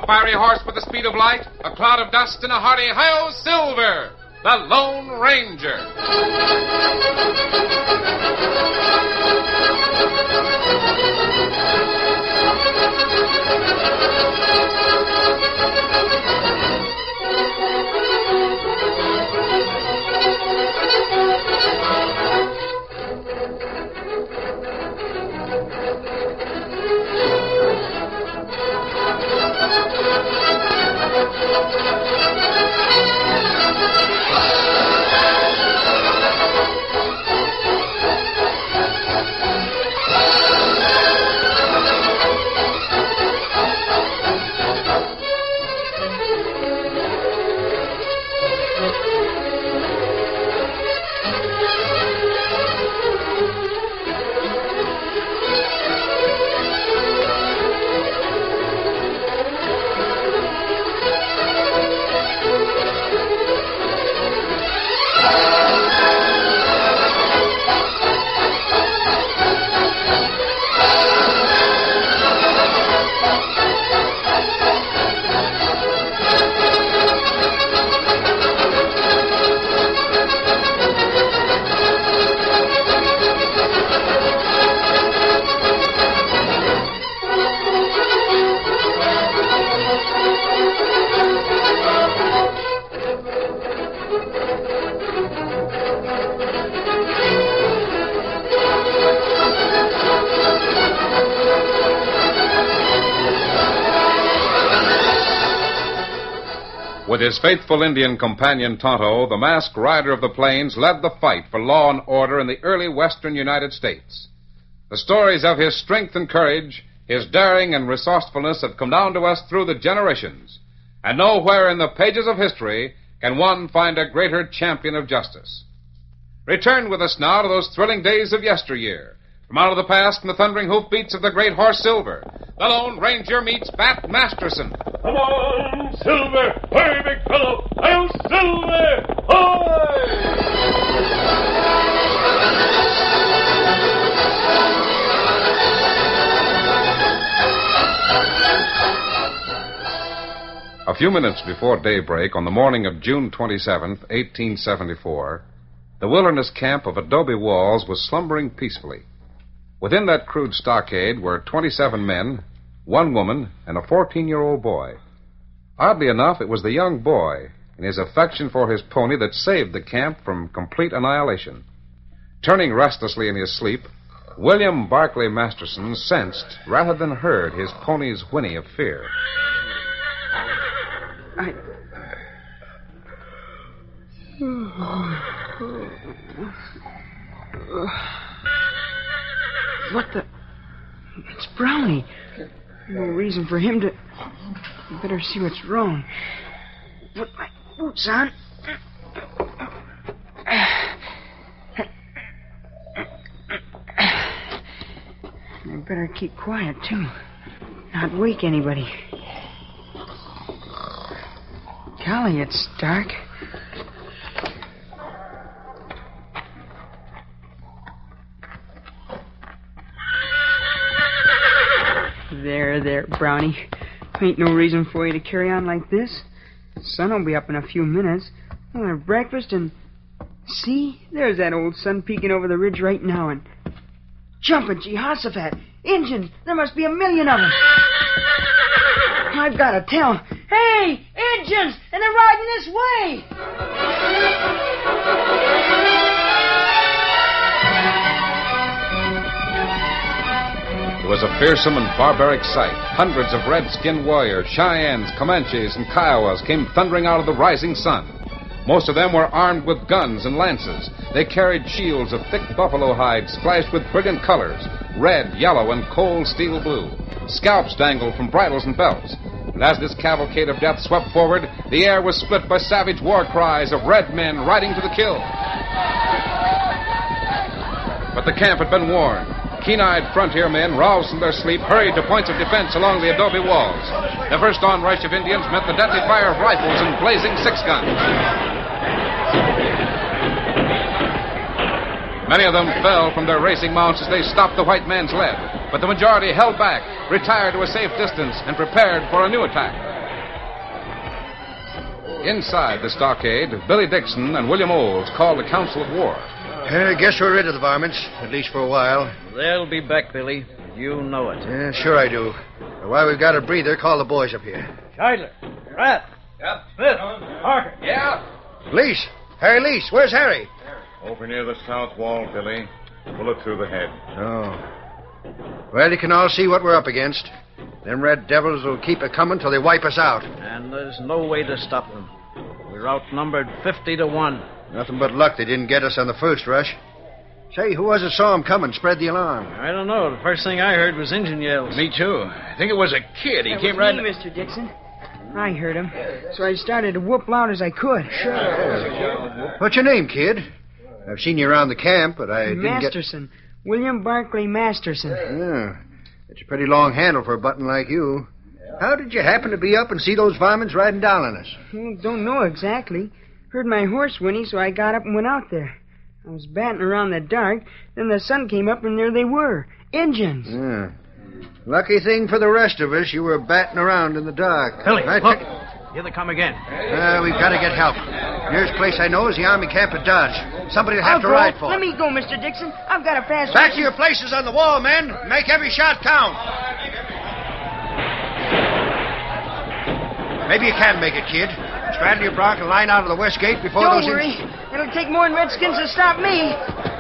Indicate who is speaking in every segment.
Speaker 1: fiery horse with the speed of light, a cloud of dust, and a hearty Hi-Yo Silver, the Lone Ranger. With his faithful Indian companion Tonto, the masked rider of the plains led the fight for law and order in the early western United States. The stories of his strength and courage, his daring and resourcefulness have come down to us through the generations, and nowhere in the pages of history can one find a greater champion of justice. Return with us now to those thrilling days of yesteryear. From out of the past and the thundering hoofbeats of the great horse Silver, the Lone Ranger meets Bat Masterson.
Speaker 2: Come on, Silver! Hurry, big fellow! I'll Silver! Hoy!
Speaker 1: A few minutes before daybreak on the morning of June 27th, 1874, the wilderness camp of adobe walls was slumbering peacefully. Within that crude stockade were 27 men, 1 woman, and a 14-year-old boy. Oddly enough, it was the young boy and his affection for his pony that saved the camp from complete annihilation. Turning restlessly in his sleep, William Barclay Masterson sensed, rather than heard, his pony's whinny of fear.
Speaker 3: What the... It's Brownie. No reason for him to... Better see what's wrong. Put my boots on. I better keep quiet, too. Not wake anybody. Golly, it's dark. There, Brownie. Ain't no reason for you to carry on like this. The sun will be up in a few minutes. We'll have breakfast and... See? There's that old sun peeking over the ridge right now and... Jumping Jehoshaphat! Injuns! There must be 1,000,000 of them! I've got to tell. Hey! Injuns! And they're riding this way!
Speaker 1: It was a fearsome and barbaric sight. Hundreds of red-skinned warriors, Cheyennes, Comanches, and Kiowas came thundering out of the rising sun. Most of them were armed with guns and lances. They carried shields of thick buffalo hides splashed with brilliant colors, red, yellow, and cold steel blue. Scalps dangled from bridles and belts. And as this cavalcade of death swept forward, the air was split by savage war cries of red men riding to the kill. But the camp had been warned. Keen-eyed frontier men, roused from their sleep, hurried to points of defense along the adobe walls. The first onrush of Indians met the deadly fire of rifles and blazing 6-guns. Many of them fell from their racing mounts as they stopped the white man's lead, but the majority held back, retired to a safe distance, and prepared for a new attack. Inside the stockade, Billy Dixon and William Olds called a council of war.
Speaker 4: Guess we're rid of the varmints, at least for a while.
Speaker 5: They'll be back, Billy. You know it.
Speaker 4: Yeah, sure I do. While we've got a breather, call the boys up here.
Speaker 5: Scheidler. Pratt.
Speaker 2: Yep.
Speaker 5: Smith. Parker.
Speaker 2: Yeah.
Speaker 4: Lease. Harry Lease. Where's Harry?
Speaker 6: Over near the south wall, Billy. Bullet through the head.
Speaker 4: Oh. Well, you can all see what we're up against. Them red devils will keep it coming till they wipe us out.
Speaker 5: And there's no way to stop them. We're outnumbered 50-1.
Speaker 4: Nothing but luck they didn't get us on the first rush. Say, who was it saw him coming, spread the alarm?
Speaker 5: I don't know. The first thing I heard was engine yells.
Speaker 7: Me too. I think it was a kid. He came right...
Speaker 3: me, Mr. Dixon. I heard him, so I started to whoop loud as I could.
Speaker 4: Sure. What's your name, kid? I've seen you around the camp, but I didn't
Speaker 3: Masterson. William Barclay Masterson.
Speaker 4: Yeah. It's a pretty long handle for a button like you. How did you happen to be up and see those varmints riding down on us?
Speaker 3: Well, don't know exactly. Heard my horse whinny, so I got up and went out there. I was batting around the dark, then the sun came up and there they were. Engines.
Speaker 4: Yeah. Lucky thing for the rest of us, you were batting around in the dark.
Speaker 5: Billy, look. Here they come again.
Speaker 4: We've got to get help. Nearest place I know is the Army camp at Dodge. Somebody will have to ride for.
Speaker 3: Let me go, Mr. Dixon. I've got a fast...
Speaker 4: Back to your places on the wall, men. Make every shot count. Maybe you can make it, kid. Straddle your bronc and line out of the west gate before
Speaker 3: Don't
Speaker 4: those...
Speaker 3: worry. It'll take more than Redskins to stop me.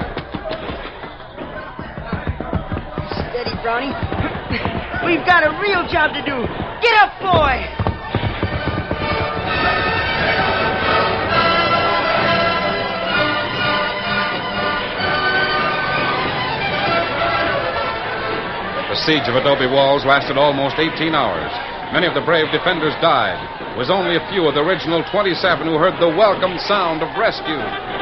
Speaker 3: Steady, Brownie. We've got a real job to do. Get up, boy!
Speaker 1: The siege of Adobe Walls lasted almost 18 hours. Many of the brave defenders died. It was only a few of the original 27 who heard the welcome sound of rescue.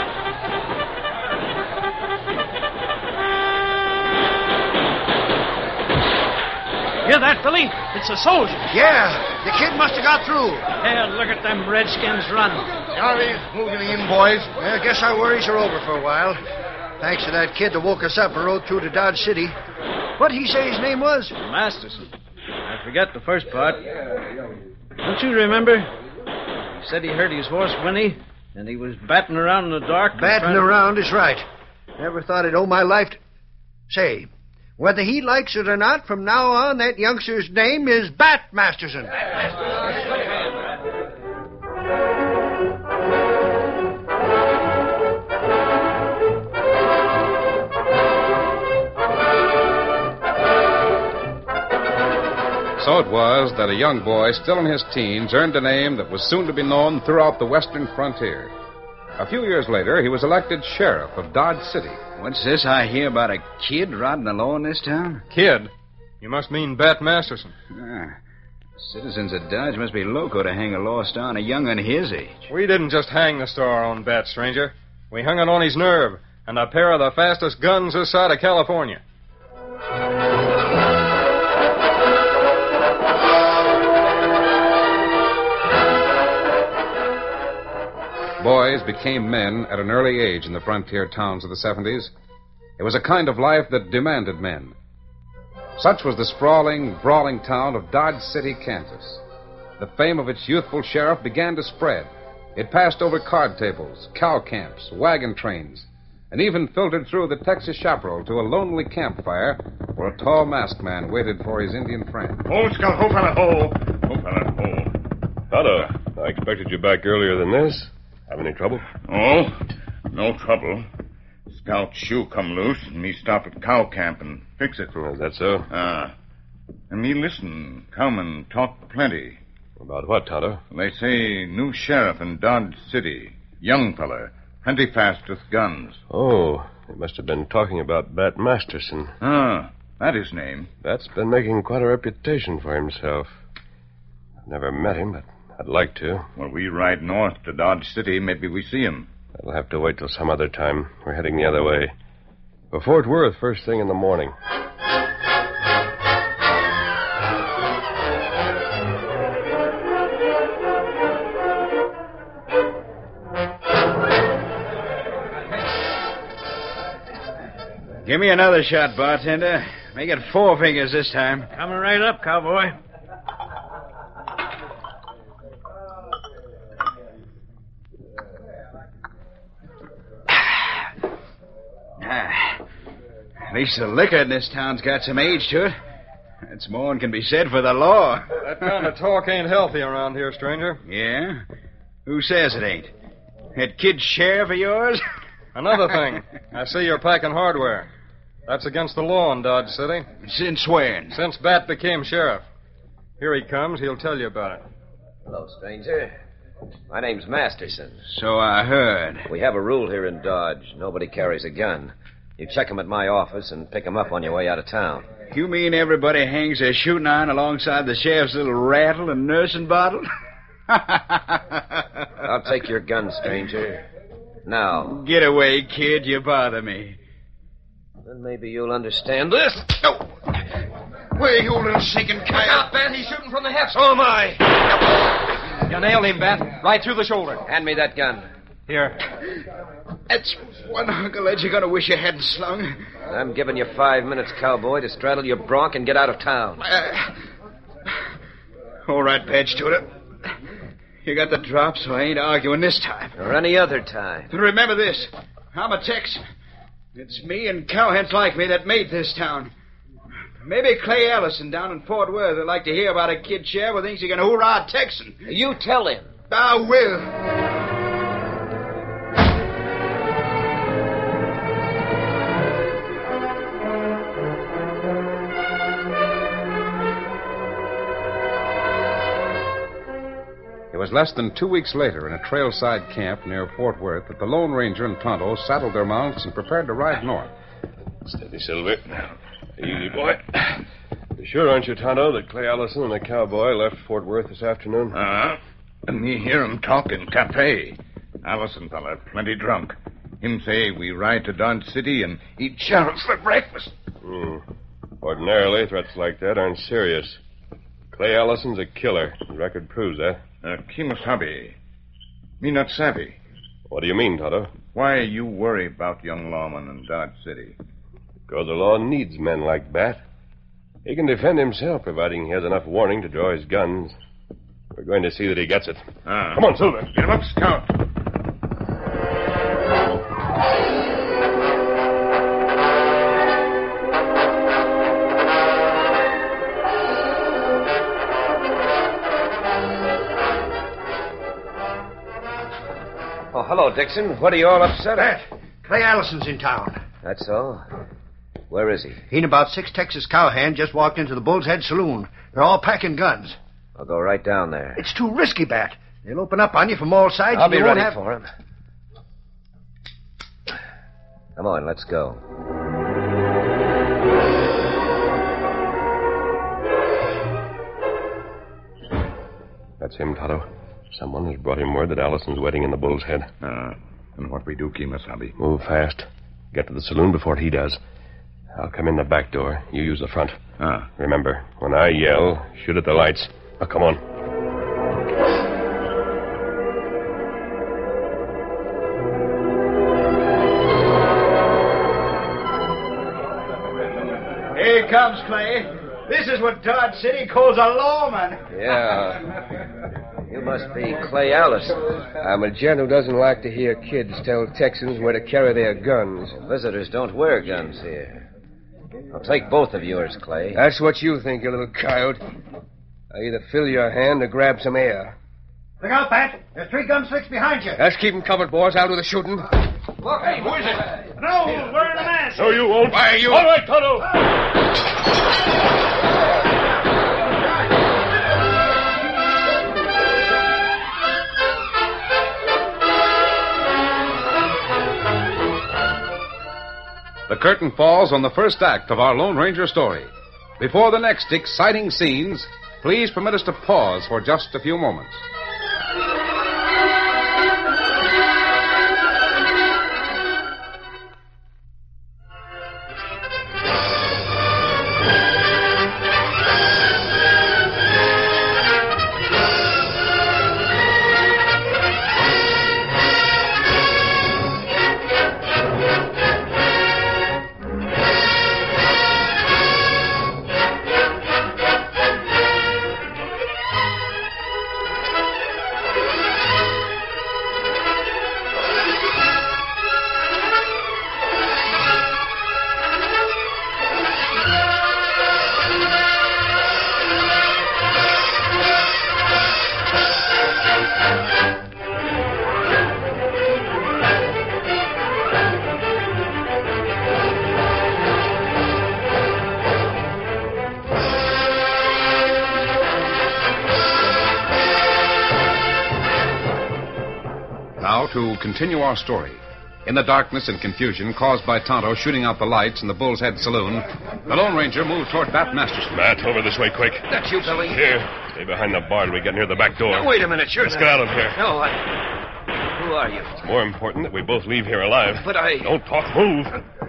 Speaker 5: Hear that, Billy? It's a soldier.
Speaker 4: Yeah, the kid must have got through.
Speaker 5: Yeah, look at them Redskins run.
Speaker 4: The Army's moving in, boys. I guess our worries are over for a while. Thanks to that kid that woke us up and rode through to Dodge City. What'd he say his name was?
Speaker 5: Masterson. I forget the first part. Don't you remember? He said he heard his horse whinny, and he was batting around in the dark.
Speaker 4: Batting around is right. Never thought I'd owe my life to... Say, whether he likes it or not, from now on, that youngster's name is Bat Masterson.
Speaker 1: So it was that a young boy, still in his teens, earned a name that was soon to be known throughout the western frontier. A few years later, he was elected sheriff of Dodge City.
Speaker 7: What's this I hear about a kid riding the law in this town?
Speaker 8: Kid? You must mean Bat Masterson.
Speaker 7: Citizens of Dodge must be loco to hang a law star on a young'un his age.
Speaker 8: We didn't just hang the star on Bat, stranger. We hung it on his nerve and a pair of the fastest guns this side of California.
Speaker 1: Boys became men at an early age in the frontier towns of the 70s. It was a kind of life that demanded men. Such was the sprawling, brawling town of Dodge City, Kansas. The fame of its youthful sheriff began to spread. It passed over card tables, cow camps, wagon trains, and even filtered through the Texas chaparral to a lonely campfire where a tall masked man waited for his Indian friend.
Speaker 6: Ho, Scout, ho, fella, ho. Ho, fella, ho.
Speaker 2: Tonto, I expected you back earlier than this. Have any trouble?
Speaker 6: Oh, no trouble. Scout's shoe come loose, and me stop at cow camp and fix it.
Speaker 2: Is that so?
Speaker 6: And me listen, come and talk plenty.
Speaker 2: About what, Tonto?
Speaker 6: They say new sheriff in Dodge City. Young fella. Plenty fast with guns.
Speaker 2: Oh, they must have been talking about Bat Masterson.
Speaker 6: That his name.
Speaker 2: Bat's been making quite a reputation for himself. I've never met him, but I'd like to.
Speaker 6: Well, we ride north to Dodge City. Maybe we see him.
Speaker 2: That'll have to wait till some other time. We're heading the other way. For Fort Worth, first thing in the morning.
Speaker 7: Give me another shot, bartender. Make it 4 fingers this time.
Speaker 5: Coming right up, cowboy.
Speaker 7: least the liquor in this town's got some age to it. That's more than can be said for the law.
Speaker 8: That kind of talk ain't healthy around here, stranger.
Speaker 7: Yeah? Who says it ain't? That kid sheriff of yours?
Speaker 8: Another thing. I see you're packing hardware. That's against the law in Dodge City.
Speaker 7: Since when?
Speaker 8: Since Bat became sheriff. Here he comes. He'll tell you about it.
Speaker 9: Hello, stranger. My name's Masterson.
Speaker 7: So I heard.
Speaker 9: We have a rule here in Dodge. Nobody carries a gun. You check 'em at my office and pick 'em up on your way out of town.
Speaker 7: You mean everybody hangs their shooting iron alongside the sheriff's little rattle and nursing bottle?
Speaker 9: I'll take your gun, stranger. Now.
Speaker 7: Get away, kid. You bother me.
Speaker 9: Then maybe you'll understand this.
Speaker 4: No. Where you little shaking coyote?
Speaker 9: Look out, Bat. He's shooting from the hip. So am I.
Speaker 8: You nailed him, Bat. Right through the shoulder.
Speaker 9: Hand me that gun.
Speaker 8: Here.
Speaker 7: That's one hunk of lead you're going to wish you hadn't slung.
Speaker 9: I'm giving you 5 minutes, cowboy, to straddle your bronc and get out of town.
Speaker 7: All right, Patch Tudor. You got the drop, so I ain't arguing this time.
Speaker 9: Or any other time.
Speaker 7: But remember this. I'm a Texan. It's me and cowhands like me that made this town. Maybe Clay Ellison down in Fort Worth would like to hear about a kid sheriff who thinks he can hoorah a Texan.
Speaker 9: You tell him.
Speaker 7: I will.
Speaker 1: It was less than 2 weeks later in a trailside camp near Fort Worth that the Lone Ranger and Tonto saddled their mounts and prepared to ride north.
Speaker 2: Steady, Silver. Easy, boy. You sure aren't you, Tonto, that Clay Allison and the cowboy left Fort Worth this afternoon?
Speaker 6: And me hear 'em talk in cafe. Allison fella plenty drunk. Him say we ride to Dodge City and eat sheriff for breakfast.
Speaker 2: Ordinarily, threats like that aren't serious. Clay Allison's a killer. The record proves that.
Speaker 6: Kimasabi. Me not savvy.
Speaker 2: What do you mean, Tonto?
Speaker 6: Why you worry about young lawman in Dodge City?
Speaker 2: Because the law needs men like Bat. He can defend himself, providing he has enough warning to draw his guns. We're going to see that he gets it. Come on, Silver.
Speaker 6: Get him up, Scout.
Speaker 9: Oh, hello, Dixon. What are you all upset at?
Speaker 4: Clay Allison's in town.
Speaker 9: That's all? Where is he?
Speaker 4: He and about 6 Texas cowhands just walked into the Bull's Head Saloon. They're all packing guns.
Speaker 9: I'll go right down there.
Speaker 4: It's too risky, Bat. They'll open up on you from all sides.
Speaker 9: I'll be ready
Speaker 4: have...
Speaker 9: for him. Come on, let's go.
Speaker 2: That's him, Tonto. Someone has brought him word that Allison's wedding in the Bull's Head.
Speaker 6: And what we do, Kimasabi?
Speaker 2: Move fast. Get to the saloon before he does. I'll come in the back door. You use the front. Remember, when I yell, shoot at the lights. Now, come on.
Speaker 7: Here he comes, Clay. This is what Dodge City calls a lawman.
Speaker 9: Yeah. You must be Clay Allison.
Speaker 10: I'm a gent who doesn't like to hear kids tell Texans where to carry their guns.
Speaker 9: Visitors don't wear guns here. I'll take both of yours, Clay.
Speaker 10: That's what you think, you little coyote. I either fill your hand or grab some air.
Speaker 4: Look out, Pat. There's 3 gunslicks behind you.
Speaker 10: Let's keep 'em covered, boys. Out with the shooting.
Speaker 4: Look, hey, who is it?
Speaker 2: No,
Speaker 4: wearing a mask.
Speaker 2: No, you won't.
Speaker 4: Why, you...
Speaker 2: All right, Tonto.
Speaker 1: The curtain falls on the first act of our Lone Ranger story. Before the next exciting scenes, please permit us to pause for just a few moments. now to continue our story. In the darkness and confusion caused by Tonto shooting out the lights in the Bull's Head Saloon, the Lone Ranger moved toward Bat Masterson.
Speaker 2: Matt, over this way, quick.
Speaker 9: That's you, Billy?
Speaker 2: Here. Stay behind the bar till we get near the back door.
Speaker 9: No, wait a minute.
Speaker 2: Let's get out of here.
Speaker 9: No, Who are you?
Speaker 2: It's more important that we both leave here alive.
Speaker 9: But I...
Speaker 2: Don't talk. Move.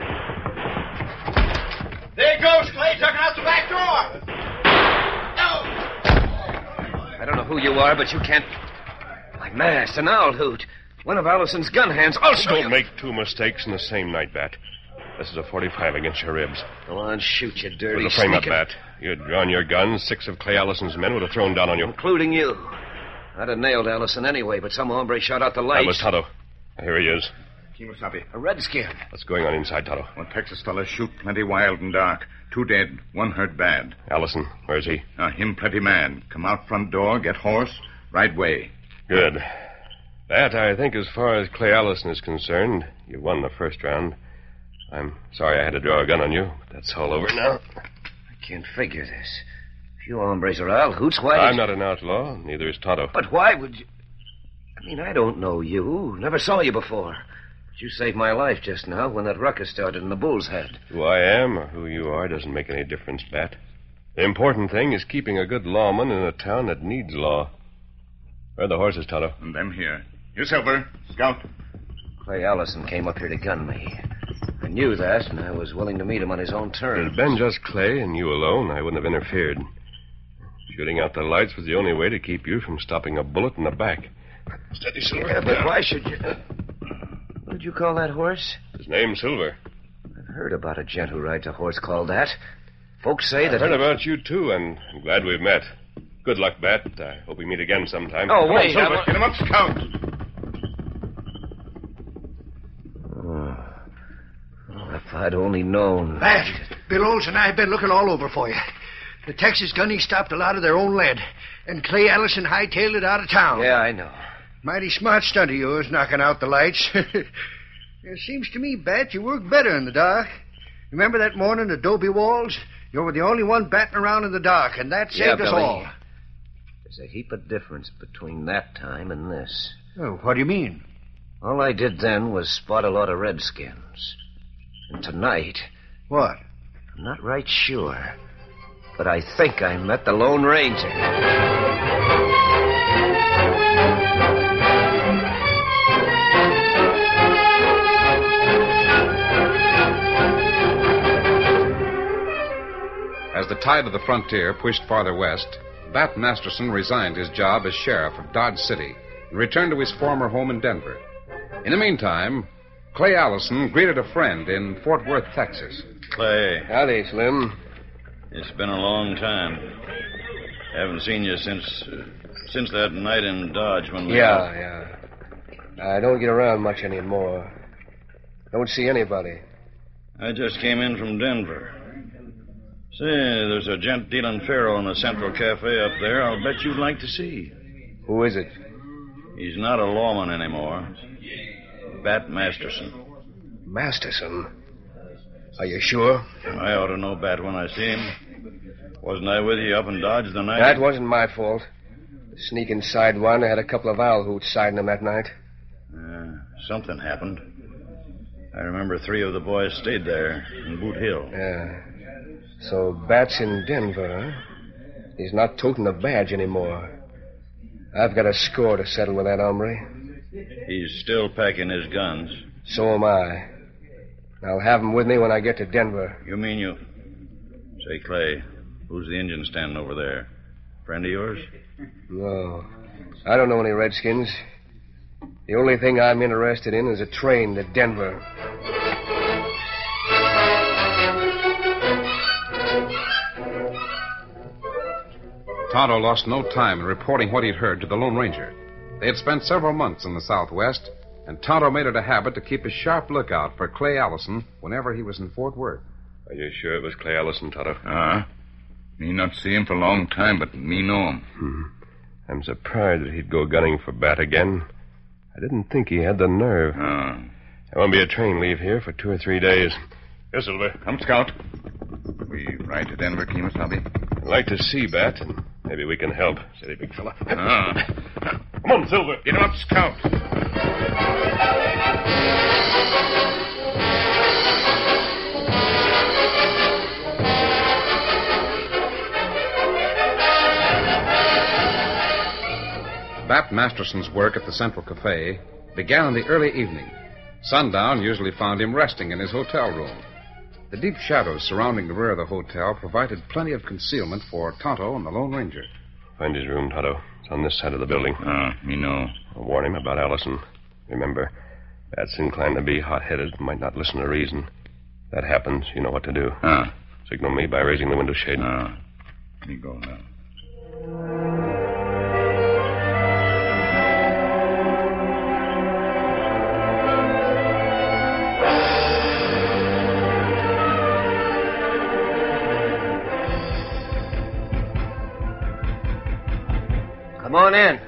Speaker 7: There goes Clay tucking out the back door.
Speaker 9: I don't know who you are, but you can't... My mask, an owl hoot. One of Allison's gun hands. I'll show you.
Speaker 2: Don't make two mistakes in the same night, Bat. This is a .45 against your ribs.
Speaker 9: Go on, shoot, you dirty
Speaker 2: Put the frame up,
Speaker 9: sneaking...
Speaker 2: Bat. You had drawn your gun, 6 of Clay Allison's men would have thrown down on you.
Speaker 9: Including you. I'd have nailed Allison anyway, but some hombre shot out the lights.
Speaker 2: That was Tonto. Here he is.
Speaker 6: Kimosabe.
Speaker 9: A redskin.
Speaker 2: What's going on inside, Tonto?
Speaker 6: One Texas fella shoot plenty wild and dark. 2 dead, 1 hurt bad.
Speaker 2: Allison, where's he?
Speaker 6: Him plenty mad. Come out front door, get horse, right way.
Speaker 2: Good. That, I think, as far as Clay Allison is concerned, you won the first round. I'm sorry I had to draw a gun on you, but that's all over now.
Speaker 9: I can't figure this. If you hombres are owl hoots, why...
Speaker 2: I'm not an outlaw, neither is Tonto.
Speaker 9: But why would you... I mean, I don't know you. Never saw you before. But you saved my life just now when that ruckus started in the Bull's Head.
Speaker 2: Who I am or who you are doesn't make any difference, Bat. The important thing is keeping a good lawman in a town that needs law. Where are the horses, Tonto?
Speaker 6: And them here. Here, Silver. Scout.
Speaker 9: Clay Allison came up here to gun me. I knew that, and I was willing to meet him on his own
Speaker 2: If it
Speaker 9: terms.
Speaker 2: had been just Clay and you alone, I wouldn't have interfered. Shooting out the lights was the only way to keep you from stopping a bullet in the back. Steady, Silver.
Speaker 9: Yeah, but why should you... What did you call that horse?
Speaker 2: His name's Silver.
Speaker 9: I've heard about a gent who rides a horse called that. Folks say that...
Speaker 2: I've heard about you, too, and I'm glad we've met. Good luck, Bat. I hope we meet again sometime.
Speaker 9: Oh,
Speaker 2: Come
Speaker 9: wait.
Speaker 2: on, Silver.
Speaker 6: Get him up, Scout.
Speaker 9: Oh, if I'd only known...
Speaker 4: Bat, Bill Olson and I have been looking all over for you. The Texas gunnies stopped a lot of their own lead, and Clay Allison hightailed it out of town.
Speaker 9: Yeah, I know.
Speaker 4: Mighty smart stunt of yours, knocking out the lights. It seems to me, Bat, you work better in the dark. Remember that morning at Adobe Walls? You were the only one batting around in the dark, and that saved us
Speaker 9: Billy.
Speaker 4: all.
Speaker 9: There's a heap of difference between that time and this.
Speaker 4: Oh, what do you mean?
Speaker 9: All I did then was spot a lot of redskins. And tonight,
Speaker 4: What?
Speaker 9: I'm not right sure, but I think I met the Lone Ranger.
Speaker 1: As the tide of the frontier pushed farther west, Bat Masterson resigned his job as sheriff of Dodge City and returned to his former home in Denver. In the meantime, Clay Allison greeted a friend in Fort Worth, Texas.
Speaker 5: Clay,
Speaker 10: Howdy, Slim.
Speaker 5: it's been a long time. Haven't seen you since that night in Dodge when we...
Speaker 10: Yeah. I don't get around much anymore. Don't see anybody.
Speaker 5: I just came in from Denver. Say, there's a gent dealing faro in the Central Cafe up there I'll bet you'd like to see.
Speaker 10: Who is it?
Speaker 5: He's not a lawman anymore. Bat Masterson.
Speaker 10: Masterson. Are you sure?
Speaker 5: I ought to know Bat when I see him. Wasn't I with you up in Dodge the night?
Speaker 10: That wasn't my fault. The sneaking sidewinder had a couple of owl hoots siding him that night.
Speaker 5: Something happened. I remember 3 of the boys stayed there in Boot Hill.
Speaker 10: Yeah. So Bat's in Denver, huh? He's not toting a badge anymore. I've got a score to settle with that hombre.
Speaker 5: He's still packing his guns.
Speaker 10: So am I. I'll have him with me when I get to Denver.
Speaker 5: You mean you... Say, Clay, who's the Indian standing over there? Friend of yours?
Speaker 10: No. I don't know any redskins. The only thing I'm interested in is a train to Denver.
Speaker 1: Tonto lost no time in reporting what he'd heard to the Lone Ranger. They had spent several months in the Southwest, and Tonto made it a habit to keep a sharp lookout for Clay Allison whenever he was in Fort Worth.
Speaker 2: Are you sure it was Clay Allison, Tonto?
Speaker 6: Me not see him for a long time, but me know him.
Speaker 2: I'm surprised that he'd go gunning for Bat again. I didn't think he had the nerve. There won't be a train leave here for 2 or 3 days. Here, Silver.
Speaker 6: Come, Scout. We ride to Denver, Kimosabe.
Speaker 2: I'd like to see Bat, and maybe we can help. Steady, big fella. Come on, Silver.
Speaker 6: Get him up, Scout.
Speaker 1: Bat Masterson's work at the Central Cafe began in the early evening. Sundown usually found him resting in his hotel room. The deep shadows surrounding the rear of the hotel provided plenty of concealment for Tonto and the Lone Ranger.
Speaker 2: Find his room, Tonto. It's on this side of the building.
Speaker 6: Me know.
Speaker 2: I'll warn him about Allison. Remember, Bat's inclined to be hot-headed, might not listen to reason. If that happens, you know what to do. Signal me by raising the window shade.
Speaker 6: Me go now.
Speaker 9: Come on in.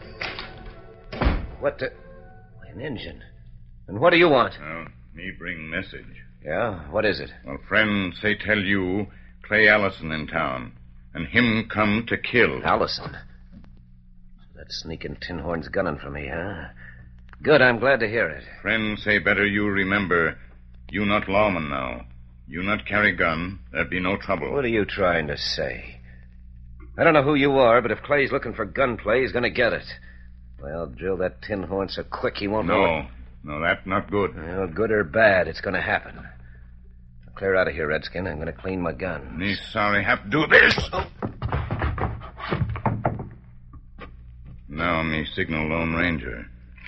Speaker 9: What the... An engine. And what do you want?
Speaker 6: Me bring message.
Speaker 9: Yeah? What is it?
Speaker 6: Well, friend say tell you Clay Allison in town. And him come to kill.
Speaker 9: Allison? That sneaking tin horn's gunning for me, huh? Good, I'm glad to hear it.
Speaker 6: Friend say better you remember, you not lawman now. You not carry gun, there be no trouble.
Speaker 9: What are you trying to say? I don't know who you are, but if Clay's looking for gunplay, he's going to get it. Well, drill that tin horn so quick he won't know it.
Speaker 6: No, that's not good.
Speaker 9: Well, good or bad, it's going to happen. Now, clear out of here, Redskin. I'm going to clean my gun.
Speaker 6: Me sorry have to do this. Now me signal Lone Ranger.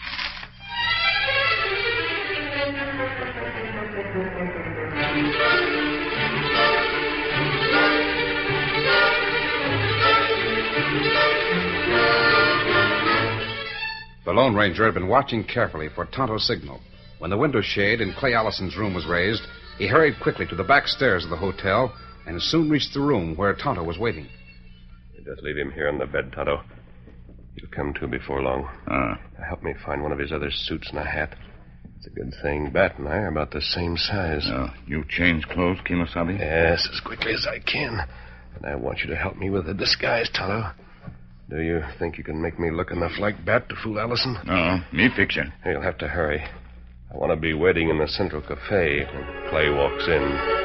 Speaker 1: The Lone Ranger had been watching carefully for Tonto's signal. When the window shade in Clay Allison's room was raised, he hurried quickly to the back stairs of the hotel and soon reached the room where Tonto was waiting.
Speaker 2: Just leave him here on the bed, Tonto. He'll come to before long. Help me find one of his other suits and a hat. It's a good thing Bat and I are about the same size.
Speaker 6: You change clothes, Kemosabe?
Speaker 2: Yes, as quickly as I can. And I want you to help me with the disguise, Tonto. Do you think you can make me look enough like Bat to fool Allison?
Speaker 6: No, me fix you.
Speaker 2: You'll have to hurry. I want to be waiting in the Central Cafe when Clay walks in.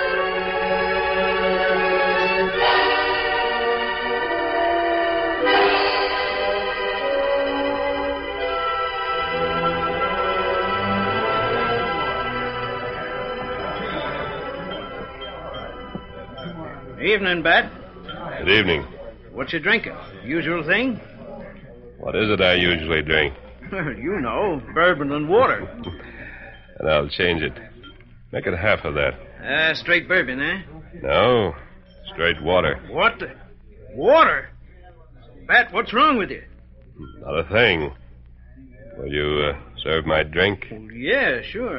Speaker 5: Evening, Bat.
Speaker 2: Good evening.
Speaker 5: What you drinking? Usual thing?
Speaker 2: What is it I usually drink?
Speaker 5: You know, bourbon and water.
Speaker 2: And I'll change it. Make it half of that.
Speaker 5: Straight bourbon, eh?
Speaker 2: No, straight water.
Speaker 5: What the... Water? Bat, what's wrong with you?
Speaker 2: Not a thing. Will you serve my drink?
Speaker 5: Yeah, sure.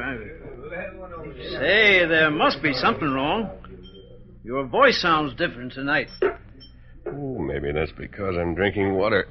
Speaker 5: Say, there must be something wrong. Your voice sounds different tonight.
Speaker 2: Oh, maybe that's because I'm drinking water.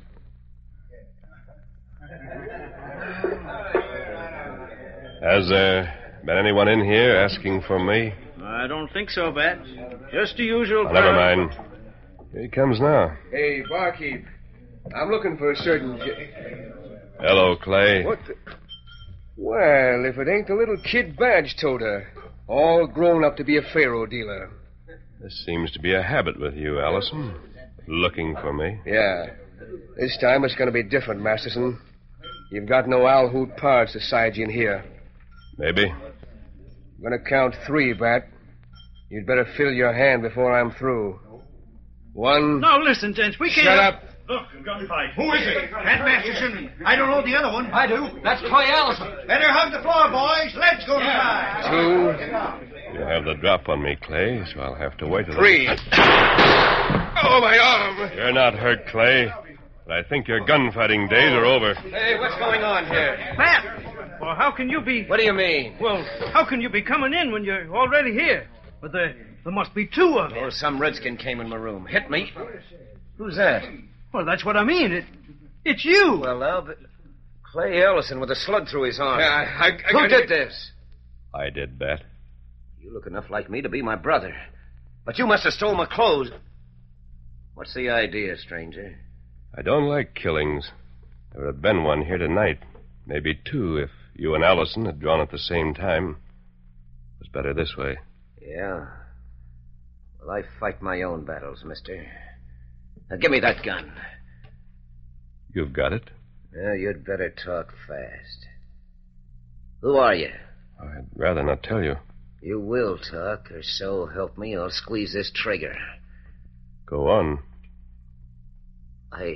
Speaker 2: Has there been anyone in here asking for me?
Speaker 5: I don't think so, Bat. Just the usual...
Speaker 2: Never mind. Here he comes now.
Speaker 10: Hey, barkeep. I'm looking for a certain...
Speaker 2: Hello, Clay.
Speaker 10: What the... Well, if it ain't the little kid badge toter, all grown up to be a faro dealer.
Speaker 2: This seems to be a habit with you, Allison. Looking for me.
Speaker 10: Yeah. This time it's going to be different, Masterson. You've got no Al Hoot parts to side you in here.
Speaker 2: Maybe.
Speaker 10: I'm going to count 3, Bat. You'd better fill your hand before I'm through. 1...
Speaker 5: No, listen, gents, we can't...
Speaker 10: Shut up.
Speaker 7: Look, a gunfight. Who is it? Pat Masterson. I don't know the other one. I do. That's Clay Allison. Better hug the floor, boys. Let's go inside.
Speaker 10: 2...
Speaker 2: You have the drop on me, Clay, so I'll have to wait a
Speaker 10: 3... Oh, my arm.
Speaker 2: You're not hurt, Clay. But I think your gunfighting days are over.
Speaker 10: Hey, what's going on here?
Speaker 5: Pat! Well, how can you be...
Speaker 10: What do you mean?
Speaker 5: Well, how can you be coming in when you're already here? But there must be 2 of you.
Speaker 9: Or some redskin came in my room. Hit me. Who's that?
Speaker 5: Well, that's what I mean. It's you.
Speaker 9: Well, but Clay Ellison with a slug through his arm.
Speaker 10: Who
Speaker 9: did this?
Speaker 2: I did, Bat.
Speaker 9: You look enough like me to be my brother. But you must have stolen my clothes. What's the idea, stranger?
Speaker 2: I don't like killings. There would have been one here tonight. Maybe two if you and Allison had drawn at the same time. It was better this way.
Speaker 9: Yeah. Well, I fight my own battles, mister. Now, give me that gun.
Speaker 2: You've got it?
Speaker 9: Well, you'd better talk fast. Who are you?
Speaker 2: I'd rather not tell you.
Speaker 9: You will talk, or so help me, I'll squeeze this trigger.
Speaker 2: Go on.
Speaker 9: I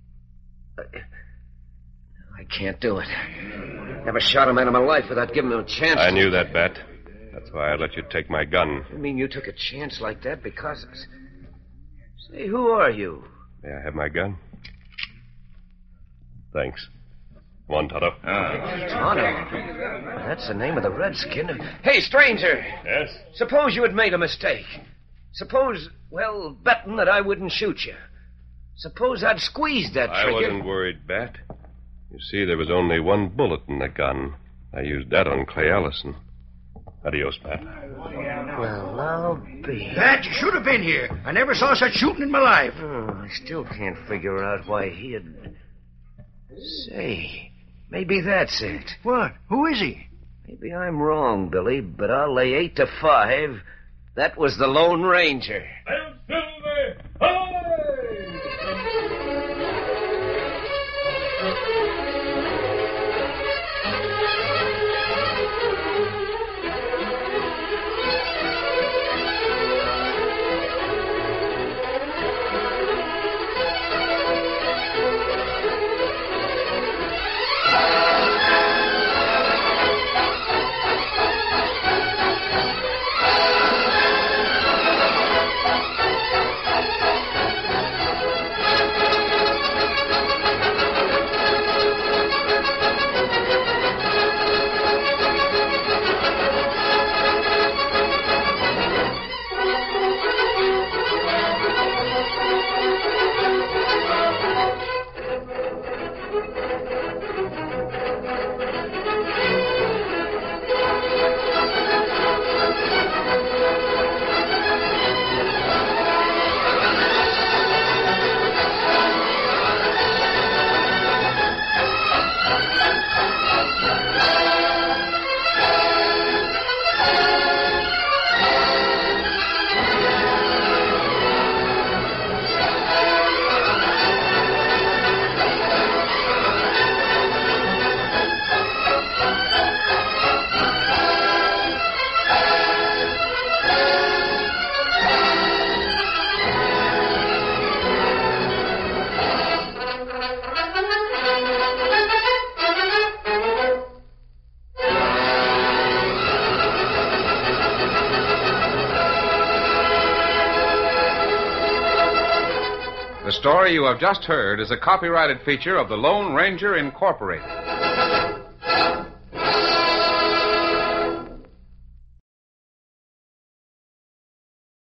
Speaker 9: can't do it. Never shot a man in my life without giving him a chance.
Speaker 2: I knew that, Bat. That's why I let you take my gun.
Speaker 9: You mean you took a chance like that because... Say, who are you?
Speaker 2: May I have my gun? Thanks. Come on, Tonto.
Speaker 9: Tonto? That's the name of the redskin. Hey, stranger!
Speaker 2: Yes?
Speaker 9: Suppose you had made a mistake. Suppose, well, betting that I wouldn't shoot you. Suppose I'd squeezed that trigger.
Speaker 2: I wasn't worried, Bat. You see, there was only one bullet in the gun. I used that on Clay Allison. Adios, Bat.
Speaker 9: Well, I'll be...
Speaker 4: Bat, you should have been here. I never saw such shooting in my life.
Speaker 9: Oh, I still can't figure out why he had... Say, maybe that's it.
Speaker 4: What? Who is he?
Speaker 9: Maybe I'm wrong, Billy, but I'll lay 8-5. That was the Lone Ranger.
Speaker 1: The story you have just heard is a copyrighted feature of the Lone Ranger Incorporated.